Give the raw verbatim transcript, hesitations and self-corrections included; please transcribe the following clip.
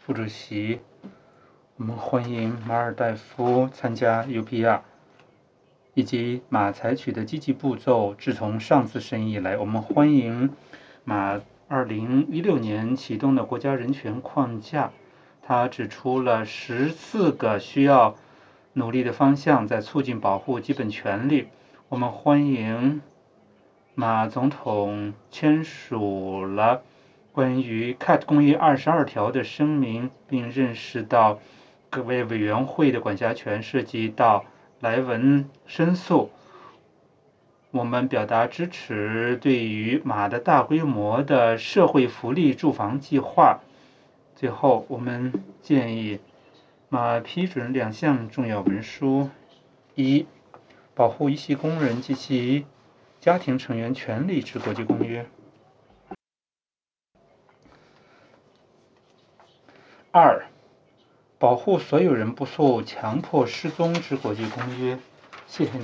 副主席。我们欢迎马尔代夫参加 U P R， 以及马采取的积极步骤。自从上次审议以来，我们欢迎马二零一六年启动的国家人权框架，它指出了十四个需要努力的方向，在促进保护基本权利。我们欢迎马总统签署了关于 C A T 公约二十二条的声明，并认识到各位委员会的管辖权涉及到莱文申诉。我们表达支持对于马的大规模的社会福利住房计划。最后，我们建议马批准两项重要文书：一、保护一系工人及其家庭成员权利之国际公约；二、保护所有人不受强迫失踪之国际公约。谢谢你。